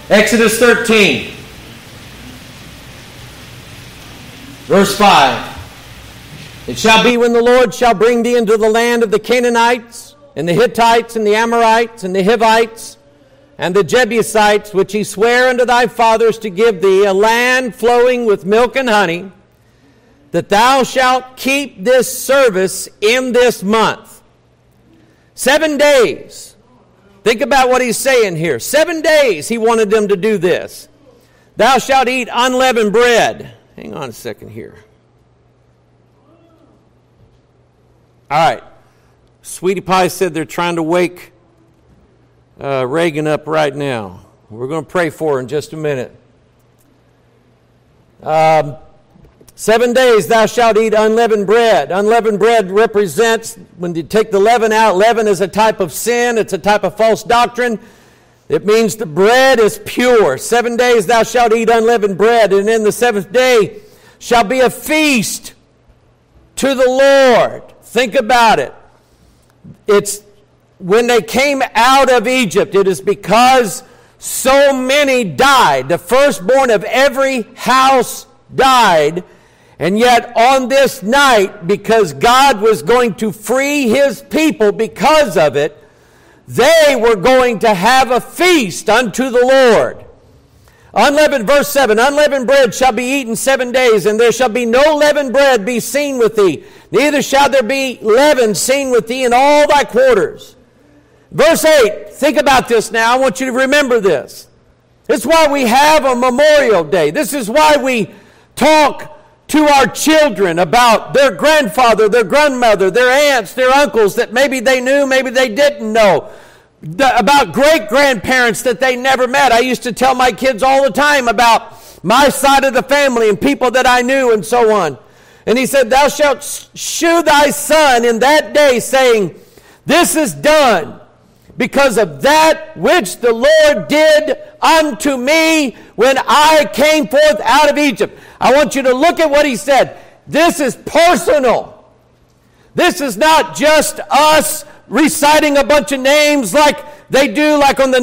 Exodus 13, verse 5. It shall be when the Lord shall bring thee into the land of the Canaanites, and the Hittites, and the Amorites, and the Hivites, and the Jebusites, which he sware unto thy fathers to give thee, a land flowing with milk and honey, that thou shalt keep this service in this month. 7 days. Think about what he's saying here. 7 days he wanted them to do this. Thou shalt eat unleavened bread. Hang on a second here. All right. Sweetie Pie said they're trying to wake Reagan up right now. We're going to pray for her in just a minute. 7 days thou shalt eat unleavened bread. Unleavened bread represents, when you take the leaven out, leaven is a type of sin. It's a type of false doctrine. It means the bread is pure. 7 days thou shalt eat unleavened bread, and in the seventh day shall be a feast to the Lord. Think about it. It's when they came out of Egypt, it is because so many died. The firstborn of every house died. And yet on this night, because God was going to free his people because of it, they were going to have a feast unto the Lord. Unleavened, verse 7, unleavened bread shall be eaten 7 days, and there shall be no leavened bread be seen with thee. Neither shall there be leaven seen with thee in all thy quarters. Verse 8, think about this now. I want you to remember this. This is why we have a Memorial Day. This is why we talk to our children about their grandfather, their grandmother, their aunts, their uncles that maybe they knew, maybe they didn't know. About great-grandparents that they never met. I used to tell my kids all the time about my side of the family and people that I knew and so on. And he said, thou shalt shew thy son in that day, saying, this is done because of that which the Lord did unto me when I came forth out of Egypt. I want you to look at what he said. This is personal. This is not just us reciting a bunch of names like they do, like on the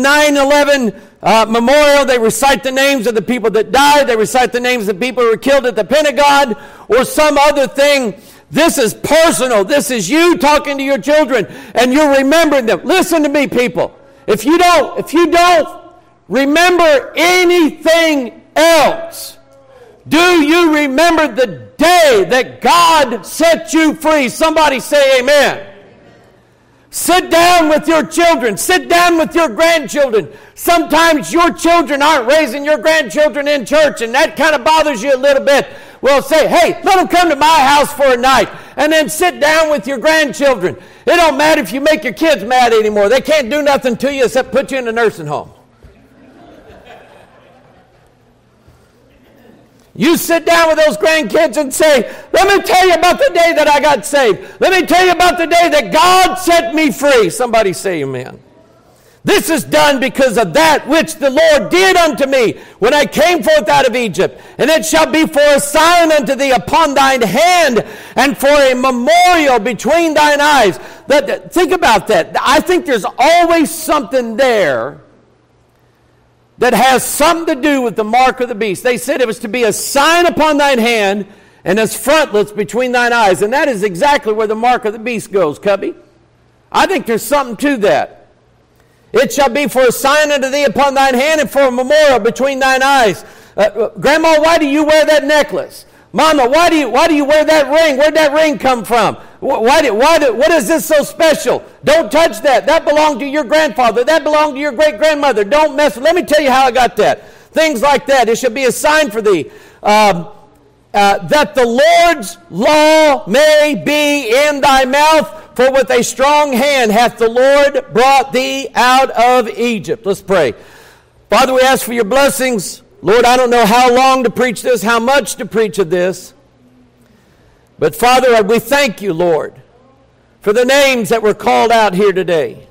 9/11 memorial. They recite the names of the people that died. They recite the names of the people who were killed at the Pentagon or some other thing. This is personal. This is you talking to your children and you're remembering them. Listen to me, people. If you don't remember anything else, do you remember the day that God set you free? Somebody say amen. Sit down with your children. Sit down with your grandchildren. Sometimes your children aren't raising your grandchildren in church, and that kind of bothers you a little bit. Well, say, hey, let them come to my house for a night, and then sit down with your grandchildren. It don't matter if you make your kids mad anymore. They can't do nothing to you except put you in a nursing home. You sit down with those grandkids and say, let me tell you about the day that I got saved. Let me tell you about the day that God set me free. Somebody say amen. This is done because of that which the Lord did unto me when I came forth out of Egypt. And it shall be for a sign unto thee upon thine hand and for a memorial between thine eyes. Think about that. I think there's always something there that has something to do with the mark of the beast. They said it was to be a sign upon thine hand and as frontlets between thine eyes. And that is exactly where the mark of the beast goes, Cubby. I think there's something to that. It shall be for a sign unto thee upon thine hand and for a memorial between thine eyes. Grandma, why do you wear that necklace? Mama, why do you wear that ring? Where'd that ring come from? What is this so special? Don't touch that. That belonged to your grandfather. That belonged to your great-grandmother. Don't mess with it. Let me tell you how I got that. Things like that. It shall be a sign for thee. That the Lord's law may be in thy mouth, for with a strong hand hath the Lord brought thee out of Egypt. Let's pray. Father, we ask for your blessings. Lord, I don't know how long to preach this, how much to preach of this. But Father, we thank you, Lord, for the names that were called out here today.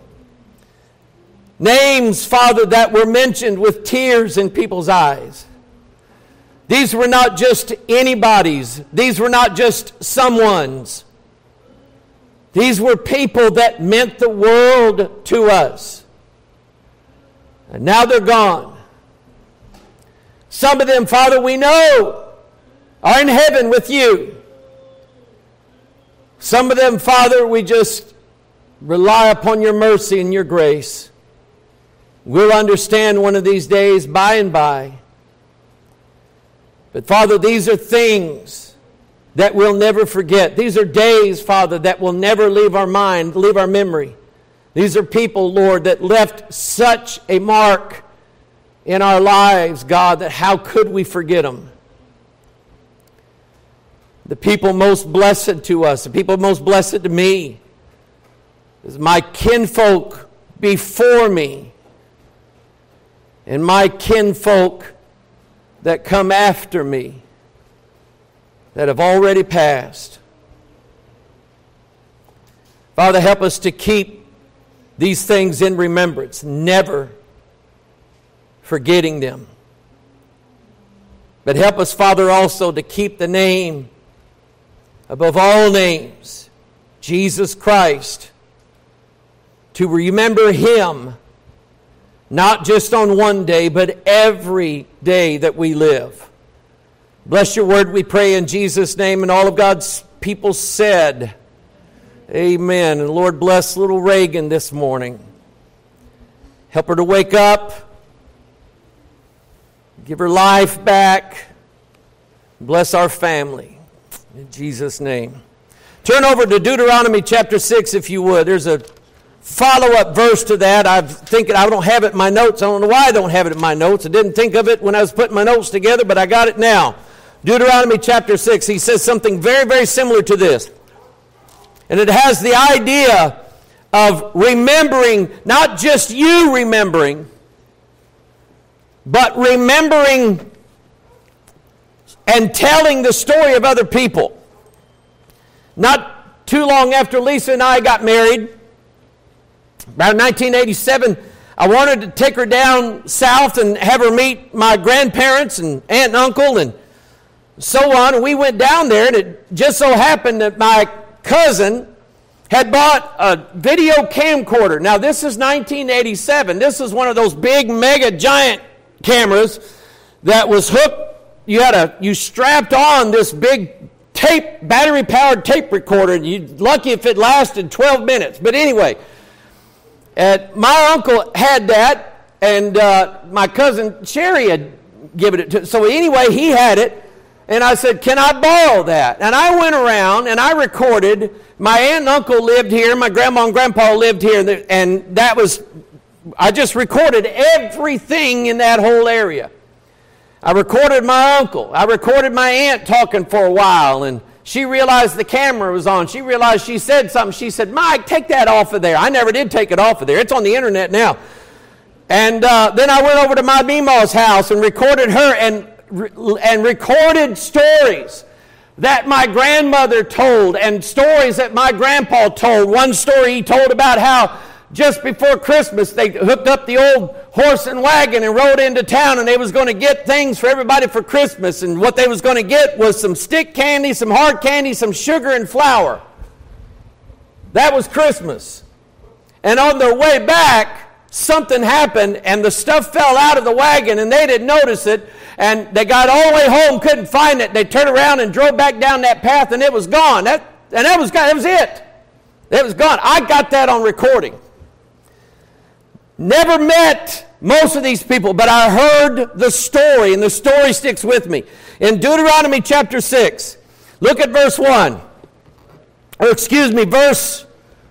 Names, Father, that were mentioned with tears in people's eyes. These were not just anybody's. These were not just someone's. These were people that meant the world to us. And now they're gone. Some of them, Father, we know are in heaven with you. Some of them, Father, we just rely upon your mercy and your grace. We'll understand one of these days by and by. But Father, these are things that we'll never forget. These are days, Father, that will never leave our mind, leave our memory. These are people, Lord, that left such a mark in our lives, God, that how could we forget them? The people most blessed to us, the people most blessed to me, is my kinfolk before me and my kinfolk that come after me, that have already passed. Father, help us to keep these things in remembrance, never forgetting them. But help us, Father, also to keep the name above all names, Jesus Christ, to remember Him, not just on one day, but every day that we live. Bless your word, we pray in Jesus' name. And all of God's people said, amen. And Lord, bless little Reagan this morning. Help her to wake up. Give her life back. Bless our family. In Jesus' name. Turn over to Deuteronomy chapter 6 if you would. There's a follow-up verse to that. I don't have it in my notes. I don't know why I don't have it in my notes. I didn't think of it when I was putting my notes together, but I got it now. Deuteronomy chapter 6. He says something very, very similar to this. And it has the idea of remembering, not just you remembering, but remembering and telling the story of other people. Not too long after Lisa and I got married, about 1987, I wanted to take her down south and have her meet my grandparents and aunt and uncle and so on. And we went down there, and it just so happened that my cousin had bought a video camcorder. Now, this is 1987. This is one of those big, mega, giant cameras that was hooked. You strapped on this big battery-powered tape recorder. You're lucky if it lasted 12 minutes. But anyway, my uncle had that, and my cousin Sherry had given it to. So anyway, he had it, and I said, "Can I borrow that?" And I went around and I recorded. My aunt and uncle lived here. My grandma and grandpa lived here, and I just recorded everything in that whole area. I recorded my uncle. I recorded my aunt talking for a while, and she realized the camera was on. She realized she said something. She said, "Mike, take that off of there." I never did take it off of there. It's on the internet now. And then I went over to my Mima's house and recorded her and recorded stories that my grandmother told and stories that my grandpa told. One story he told about how just before Christmas they hooked up the old horse and wagon and rode into town, and they was going to get things for everybody for Christmas, and what they was going to get was some stick candy, some hard candy, some sugar and flour. That was Christmas. And on their way back, something happened, and the stuff fell out of the wagon, and they didn't notice it, and they got all the way home, couldn't find it. They turned around and drove back down that path, and it was gone. That was it. It was gone. I got that on recording. Never met most of these people, but I heard the story, and the story sticks with me. In Deuteronomy chapter 6, look at verse 1. Verse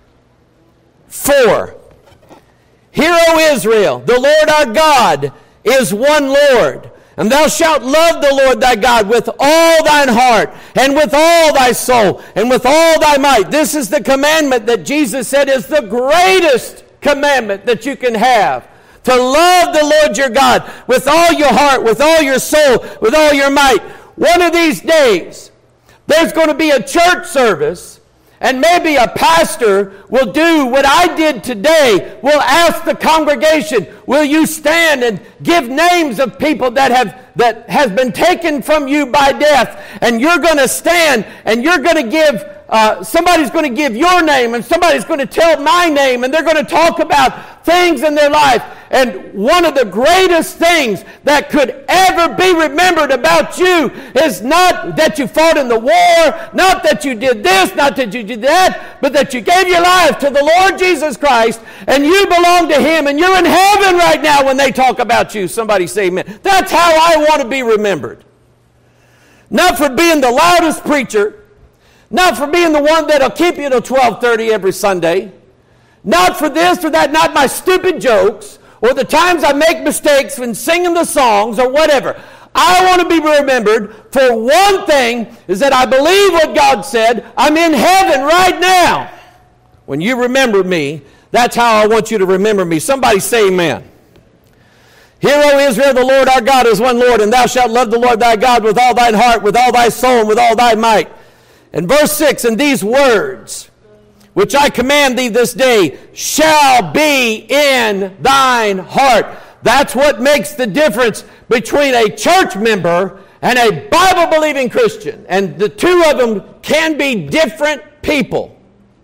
4. Hear, O Israel, the Lord our God is one Lord. And thou shalt love the Lord thy God with all thine heart, and with all thy soul, and with all thy might. This is the commandment that Jesus said is the greatest commandment that you can have. To love the Lord your God with all your heart, with all your soul, with all your might. One of these days, there's going to be a church service, and maybe a pastor will do what I did today. Will ask the congregation, will you stand and give names of people that has been taken from you by death? And you're going to stand and you're going to give somebody's going to give your name and somebody's going to tell my name, and they're going to talk about things in their life. And one of the greatest things that could ever be remembered about you is not that you fought in the war, not that you did this, not that you did that, but that you gave your life to the Lord Jesus Christ, and you belong to Him, and you're in heaven right now when they talk about you. Somebody say amen. That's how I want to be remembered. Not for being the loudest preacher, not for being the one that'll keep you till 12:30 every Sunday, not for this or that, not my stupid jokes, or the times I make mistakes when singing the songs or whatever. I want to be remembered for one thing, is that I believe what God said. I'm in heaven right now. When you remember me, that's how I want you to remember me. Somebody say amen. Hear, O Israel, the Lord our God is one Lord, and thou shalt love the Lord thy God with all thine heart, with all thy soul, and with all thy might. And verse 6, and these words which I command thee this day shall be in thine heart. That's what makes the difference between a church member and a Bible-believing Christian. And the two of them can be different people.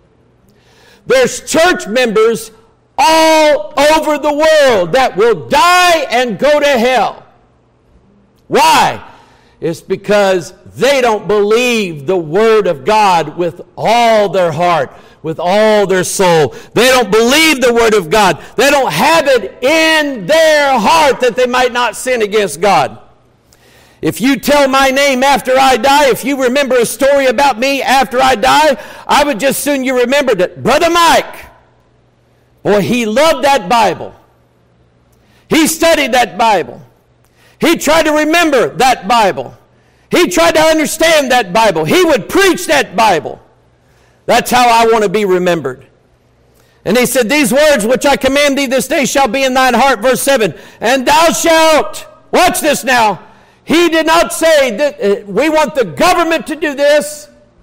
There's church members all over the world that will die and go to hell. Why? It's because they don't believe the Word of God with all their heart, with all their soul. They don't believe the Word of God. They don't have it in their heart that they might not sin against God. If you tell my name after I die, if you remember a story about me after I die, I would just soon you remembered it. Brother Mike, boy, he loved that Bible. He studied that Bible. He tried to remember that Bible. He tried to understand that Bible. He would preach that Bible. That's how I want to be remembered. And he said, these words which I command thee this day shall be in thine heart. Verse 7, and thou shalt, watch this now. He did not say that we want the government to do this.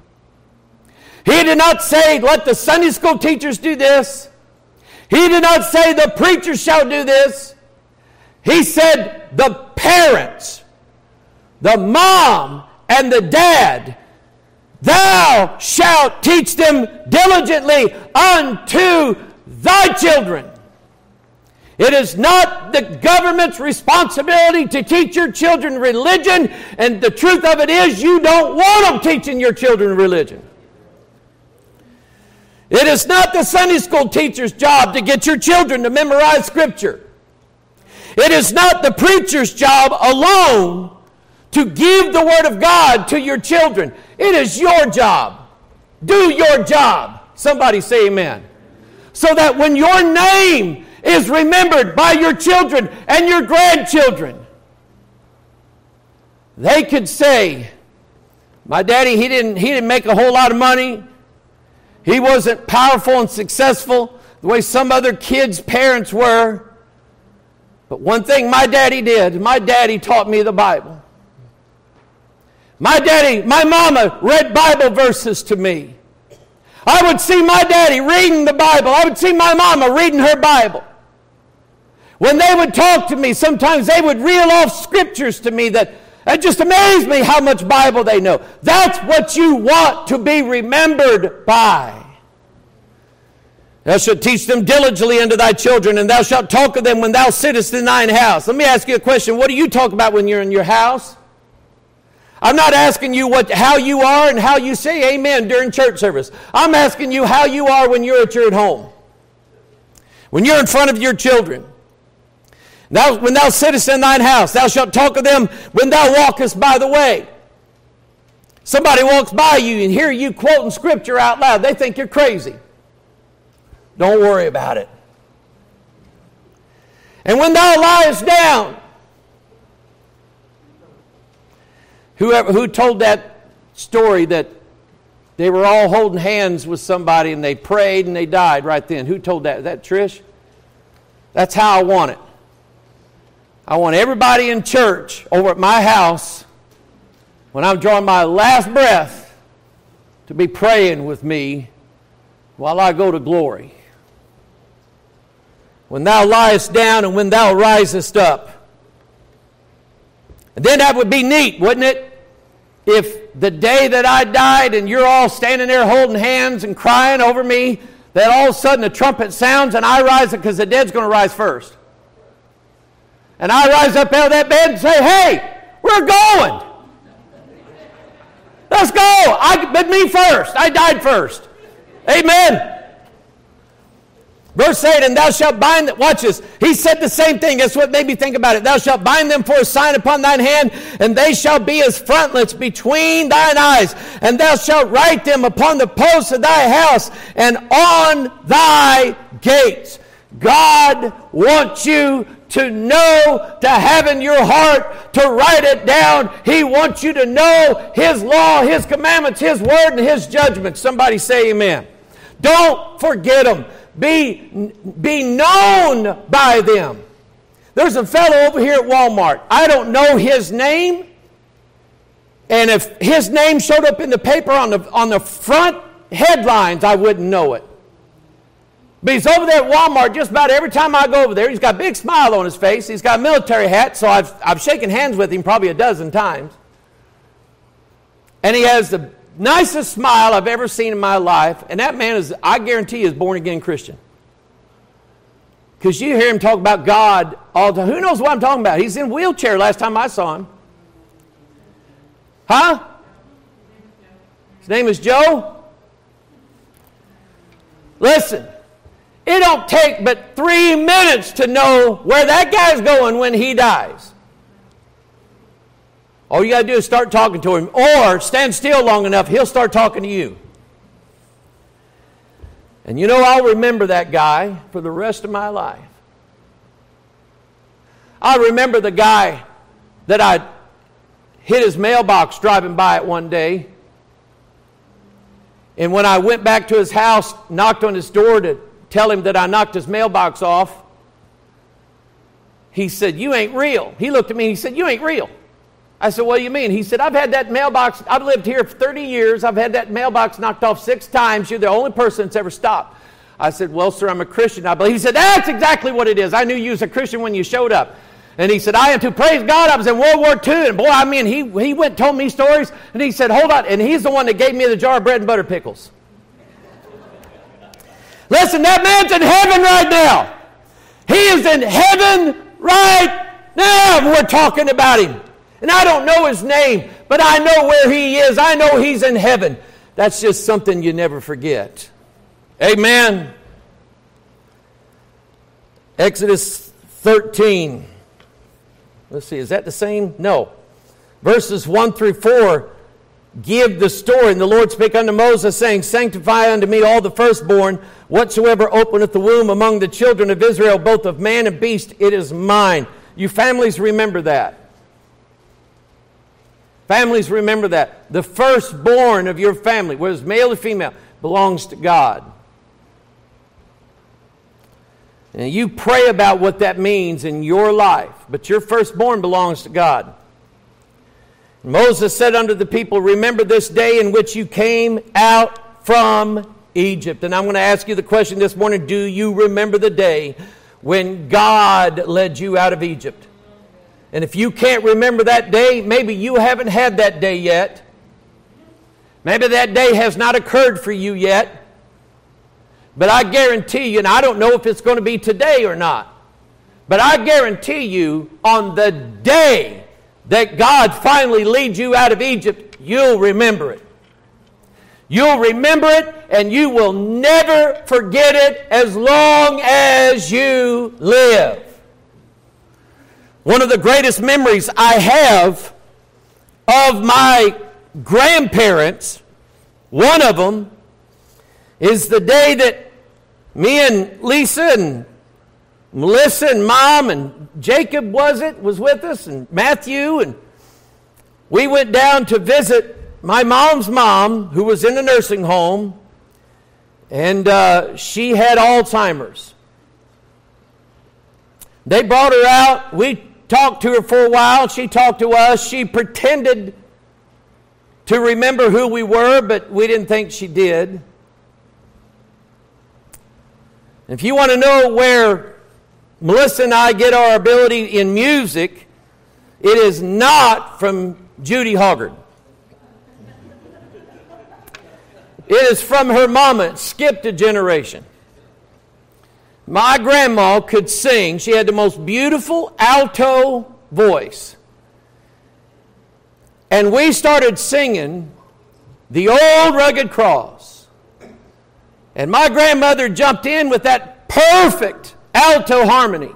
He did not say let the Sunday school teachers do this. He did not say the preachers shall do this. He said the parents, the mom and the dad, thou shalt teach them diligently unto thy children. It is not the government's responsibility to teach your children religion, and the truth of it is you don't want them teaching your children religion. It is not the Sunday school teacher's job to get your children to memorize Scripture. It is not the preacher's job alone to give the Word of God to your children. It is your job. Do your job. Somebody say amen. So that when your name is remembered by your children and your grandchildren, they could say, my daddy, he didn't make a whole lot of money. He wasn't powerful and successful the way some other kids' parents were. But one thing my daddy did, my daddy taught me the Bible. My mama read Bible verses to me. I would see my daddy reading the Bible. I would see my mama reading her Bible. When they would talk to me, sometimes they would reel off scriptures to me that just amazed me how much Bible they know. That's what you want to be remembered by. Thou shalt teach them diligently unto thy children, and thou shalt talk of them when thou sittest in thine house. Let me ask you a question. What do you talk about when you're in your house? I'm not asking you how you are and how you say amen during church service. I'm asking you how you are when you're at home. When you're in front of your children. When thou sittest in thine house, thou shalt talk of them when thou walkest by the way. Somebody walks by you and hear you quoting Scripture out loud. They think you're crazy. Don't worry about it. And when thou liest down, who told that story that they were all holding hands with somebody and they prayed and they died right then? Who told that? Is that Trish? That's how I want it. I want everybody in church over at my house, when I'm drawing my last breath, to be praying with me while I go to glory. When thou liest down and when thou risest up. And then that would be neat, wouldn't it? if the day that I died and you're all standing there holding hands and crying over me, that all of a sudden a trumpet sounds and I rise, because the dead's going to rise first. And I rise up out of that bed and say, hey, we're going. Let's go. But me first. I died first. Amen. Verse 8, and thou shalt bind them. Watch this. He said the same thing. That's what made me think about it. Thou shalt bind them for a sign upon thine hand, and they shall be as frontlets between thine eyes. And thou shalt write them upon the posts of thy house and on thy gates. God wants you to know, to have in your heart, to write it down. He wants you to know His law, His commandments, His word, and His judgment. Somebody say amen. Don't forget them. Be known by them. There's a fellow over here at Walmart. I don't know his name. And if his name showed up in the paper on the front headlines, I wouldn't know it. But he's over there at Walmart just about every time I go over there. He's got a big smile on his face. He's got a military hat, so I've shaken hands with him probably a dozen times. And he has the nicest smile I've ever seen in my life. And that man is, I guarantee, is born-again Christian. Because you hear him talk about God all the time. Who knows what I'm talking about? He's in a wheelchair last time I saw him. Huh? His name is Joe? Listen, it don't take but 3 minutes to know where that guy's going when he dies. All you got to do is start talking to him, or stand still long enough, he'll start talking to you. And you know, I'll remember that guy for the rest of my life. I remember the guy that I hit his mailbox driving by it one day. And when I went back to his house, knocked on his door to tell him that I knocked his mailbox off, he said, "You ain't real." He looked at me and he said, "You ain't real." I said, "What do you mean?" He said, "I've had that mailbox. I've lived here for 30 years. I've had that mailbox knocked off 6 times. You're the only person that's ever stopped." I said, "Well, sir, I'm a Christian, I believe." He said, "That's exactly what it is. I knew you was a Christian when you showed up." And he said, "I am too. Praise God. I was in World War II." And boy, I mean, he went and told me stories. And he said, "Hold on." And he's the one that gave me the jar of bread and butter pickles. Listen, that man's in heaven right now. He is in heaven right now. We're talking about him. And I don't know his name, but I know where he is. I know he's in heaven. That's just something you never forget. Amen. Exodus 13. Let's see, is that the same? No. Verses 1 through 4 give the story. And the Lord spake unto Moses, saying, "Sanctify unto me all the firstborn, whatsoever openeth the womb among the children of Israel, both of man and beast, it is mine." You families remember that. Families remember that. The firstborn of your family, whether it's male or female, belongs to God. And you pray about what that means in your life. But your firstborn belongs to God. And Moses said unto the people, "Remember this day in which you came out from Egypt." And I'm going to ask you the question this morning, do you remember the day when God led you out of Egypt? And if you can't remember that day, maybe you haven't had that day yet. Maybe that day has not occurred for you yet. But I guarantee you, and I don't know if it's going to be today or not, but I guarantee you, on the day that God finally leads you out of Egypt, you'll remember it. You'll remember it, and you will never forget it as long as you live. One of the greatest memories I have of my grandparents, one of them, is the day that me and Lisa and Melissa and Mom and Jacob was with us, and Matthew, and we went down to visit my mom's mom, who was in a nursing home, and she had Alzheimer's. They brought her out. We talked to her for a while. She talked to us. She pretended to remember who we were, but we didn't think she did. If you want to know where Melissa and I get our ability in music, it is not from Judy Hoggard. It is from her mama. It skipped a generation. My grandma could sing. She had the most beautiful alto voice. And we started singing The Old Rugged Cross. And my grandmother jumped in with that perfect alto harmony.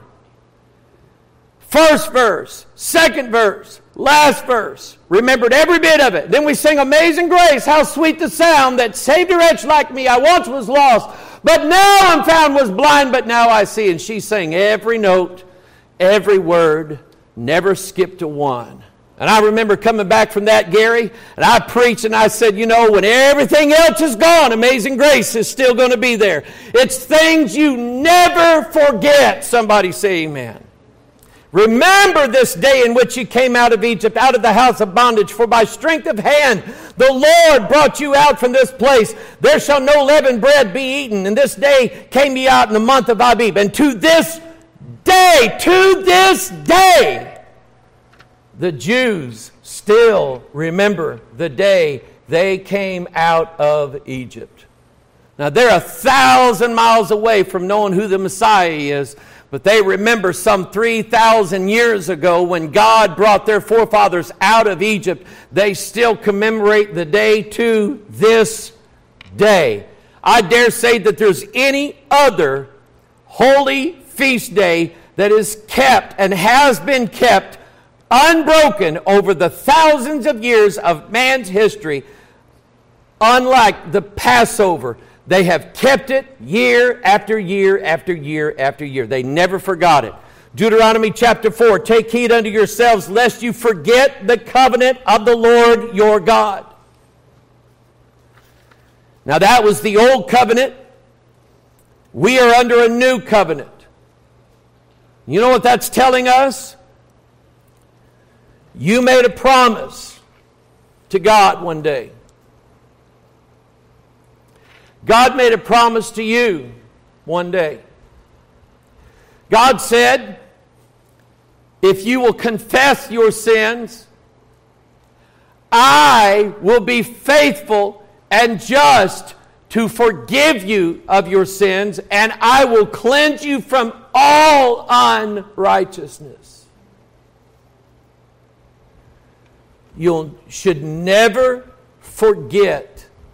First verse, second verse, last verse. Remembered every bit of it. Then we sing Amazing Grace, how sweet the sound that saved a wretch like me. I once was lost, but now I'm found, was blind, but now I see. And she sang every note, every word, never skipped a one. And I remember coming back from that, Gary, and I preached and I said, you know, when everything else is gone, Amazing Grace is still going to be there. It's things you never forget. Somebody say amen. Remember this day in which you came out of Egypt, out of the house of bondage. For by strength of hand the Lord brought you out from this place. There shall no leavened bread be eaten. And this day came ye out in the month of Abib. And to this day, the Jews still remember the day they came out of Egypt. Now they're 1,000 miles away from knowing who the Messiah is. But they remember some 3,000 years ago when God brought their forefathers out of Egypt. They still commemorate the day to this day. I dare say that there's any other holy feast day that is kept and has been kept unbroken over the thousands of years of man's history, unlike the Passover. They have kept it year after year after year after year. They never forgot it. Deuteronomy chapter 4, take heed unto yourselves lest you forget the covenant of the Lord your God. Now that was the old covenant. We are under a new covenant. You know what that's telling us? You made a promise to God one day. God made a promise to you one day. God said, if you will confess your sins, I will be faithful and just to forgive you of your sins, and I will cleanse you from all unrighteousness. You should never forget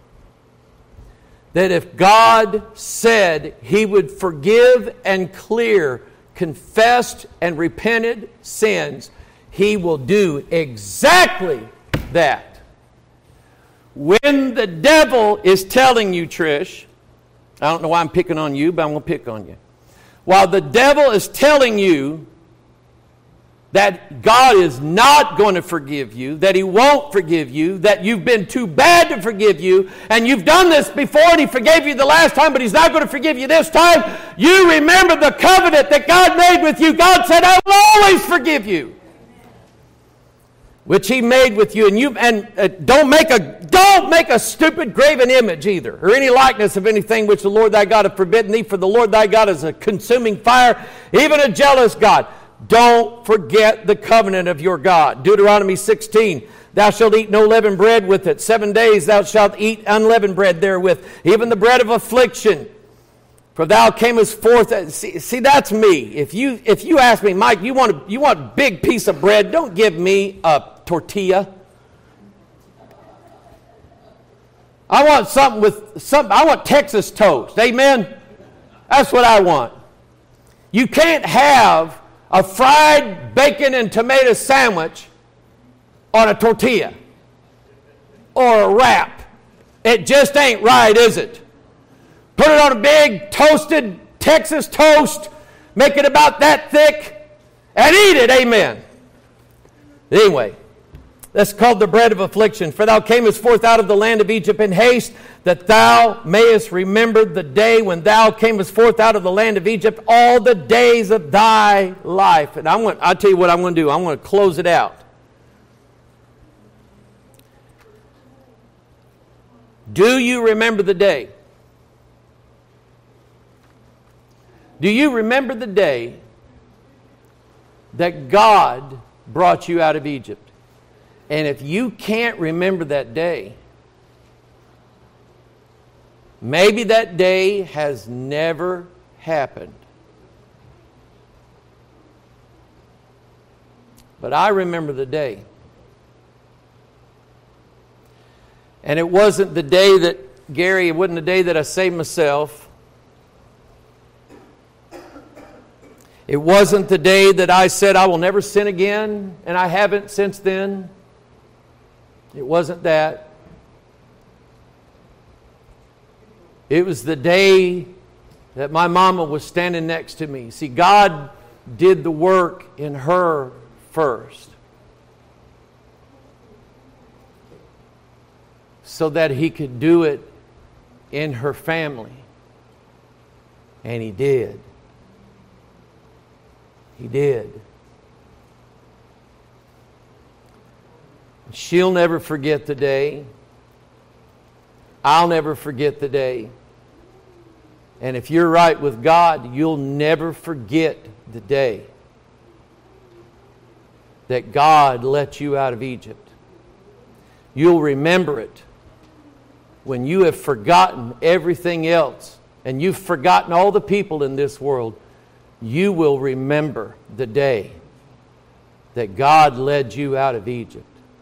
that if God said He would forgive and clear confessed and repented sins, He will do exactly that. When the devil is telling you, Trish, I don't know why I'm picking on you, but I'm going to pick on you. While the devil is telling you that God is not going to forgive you, that He won't forgive you, that you've been too bad to forgive you, and you've done this before and He forgave you the last time, but He's not going to forgive you this time, you remember the covenant that God made with you. God said, I will always forgive you, which He made with you. And don't make a stupid graven image either, or any likeness of anything which the Lord thy God hath forbidden thee, for the Lord thy God is a consuming fire, even a jealous God. Don't forget the covenant of your God. Deuteronomy 16, thou shalt eat no leavened bread with it. 7 days thou shalt eat unleavened bread therewith, even the bread of affliction. For thou camest forth. See, that's me. If you ask me, Mike, you want a big piece of bread, don't give me a tortilla. I want I want Texas toast. Amen? That's what I want. You can't have a fried bacon and tomato sandwich on a tortilla or a wrap. It just ain't right, is it? Put it on a big toasted Texas toast, make it about that thick, and eat it. Amen. Anyway, that's called the bread of affliction. For thou camest forth out of the land of Egypt in haste, that thou mayest remember the day when thou camest forth out of the land of Egypt, all the days of thy life. And I'll tell you what I'm going to do. I'm going to close it out. Do you remember the day? Do you remember the day that God brought you out of Egypt? And if you can't remember that day, Maybe that day has never happened. But I remember the day. And it wasn't the day that, Gary, it wasn't the day that I saved myself. It wasn't the day that I said I will never sin again, and I haven't since then. It wasn't that. It was the day that my mama was standing next to me. See, God did the work in her first, so that He could do it in her family. And He did. He did. She'll never forget the day. I'll never forget the day. And if you're right with God, you'll never forget the day that God let you out of Egypt. You'll remember it when you have forgotten everything else and you've forgotten all the people in this world. You will remember the day that God led you out of Egypt.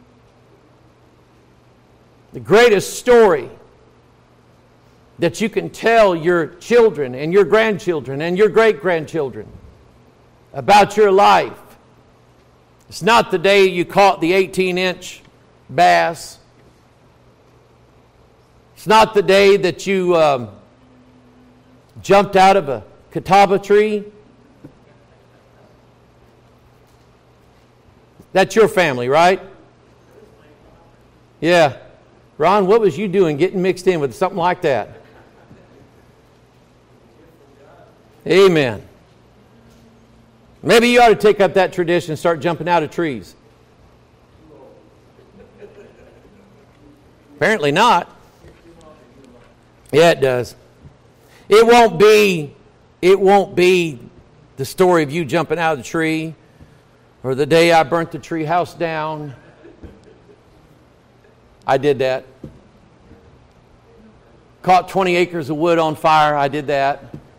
The greatest story that you can tell your children and your grandchildren and your great-grandchildren about your life. It's not the day you caught the 18-inch bass. It's not the day that you jumped out of a catawba tree. That's your family, right? Yeah. Ron, what was you doing getting mixed in with something like that? Amen. Maybe you ought to take up that tradition and start jumping out of trees. Apparently not. Yeah, it does. It won't be the story of you jumping out of the tree or the day I burnt the tree house down. I did that. Caught 20 acres of wood on fire. I did that.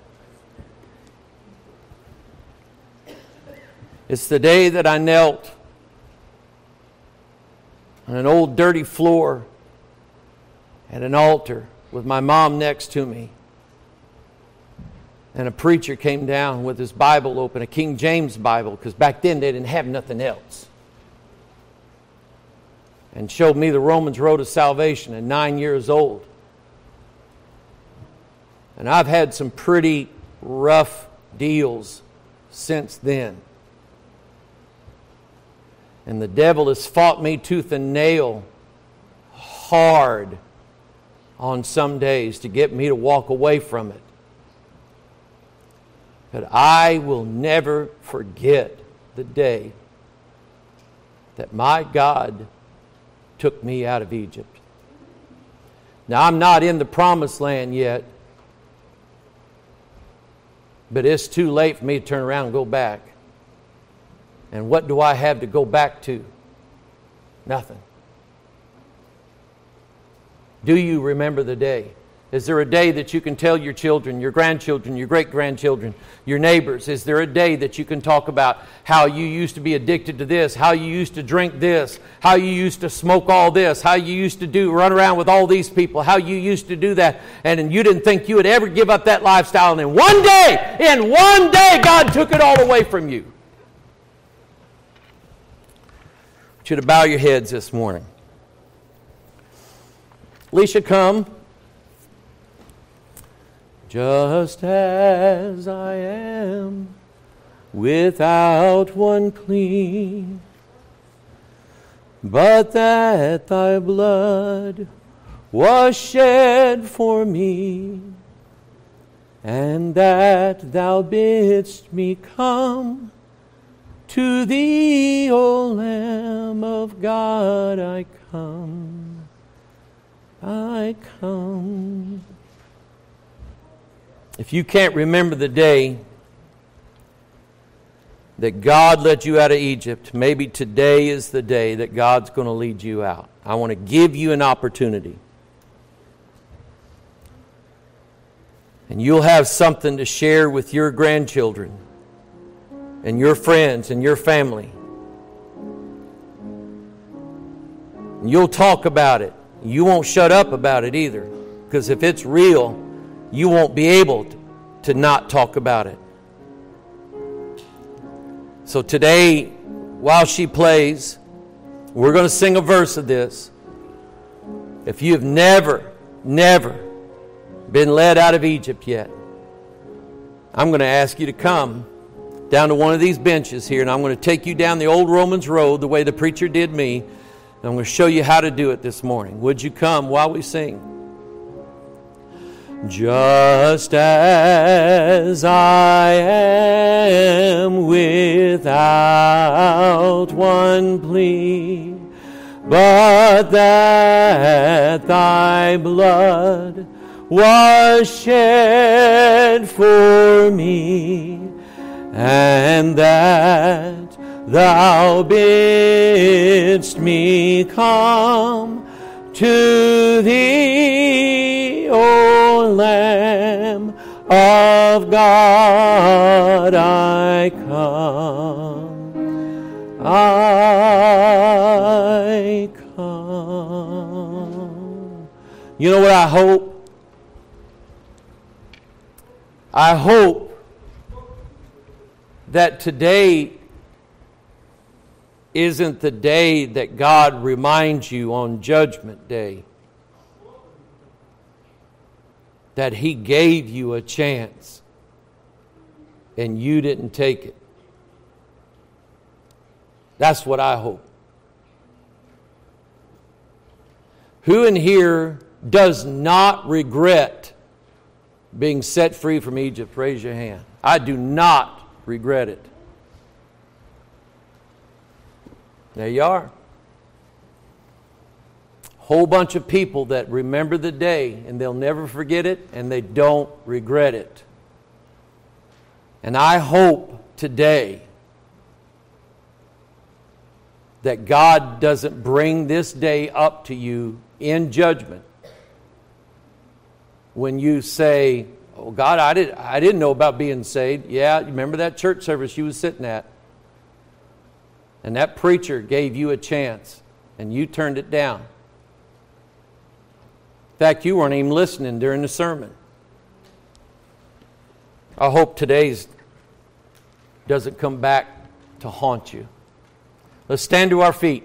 It's the day that I knelt on an old dirty floor at an altar with my mom next to me. And a preacher came down with his Bible open, a King James Bible, because back then they didn't have nothing else. And showed me the Romans Road of Salvation at 9 years old. And I've had some pretty rough deals since then. And the devil has fought me tooth and nail hard on some days to get me to walk away from it. But I will never forget the day that my God took me out of Egypt. Now, I'm not in the promised land yet, but it's too late for me to turn around and go back. And what do I have to go back to? Nothing. Do you remember the day? Is there a day that you can tell your children, your grandchildren, your great-grandchildren, your neighbors? Is there a day that you can talk about how you used to be addicted to this, how you used to drink this, how you used to smoke all this, how you used to run around with all these people, how you used to do that, and you didn't think you would ever give up that lifestyle, and in one day, God took it all away from you? I want you to bow your heads this morning. Alicia, come. Just as I am, without one plea, but that thy blood was shed for me, and that thou bidst me come to thee, O Lamb of God, I come, I come. If you can't remember the day that God led you out of Egypt, maybe today is the day that God's going to lead you out. I want to give you an opportunity. And you'll have something to share with your grandchildren and your friends and your family. And you'll talk about it. You won't shut up about it either. Because if it's real, you won't be able to not talk about it. So today, while she plays, we're going to sing a verse of this. If you've never been led out of Egypt yet, I'm going to ask you to come down to one of these benches here, and I'm going to take you down the old Romans road the way the preacher did me, and I'm going to show you how to do it this morning. Would you come while we sing? Just as I am without one plea, but that thy blood was shed for me, and that thou bidst me come to thee, O Lamb of God, I come, I come. You know what I hope? I hope that today isn't the day that God reminds you on Judgment Day that He gave you a chance and you didn't take it. That's what I hope. Who in here does not regret being set free from Egypt? Raise your hand. I do not regret it. There you are. Whole bunch of people that remember the day and they'll never forget it and they don't regret it. And I hope today that God doesn't bring this day up to you in judgment when you say, oh God, I didn't know about being saved. Yeah, you remember that church service you was sitting at? And that preacher gave you a chance and you turned it down. In fact, you weren't even listening during the sermon. I hope today's doesn't come back to haunt you. Let's stand to our feet.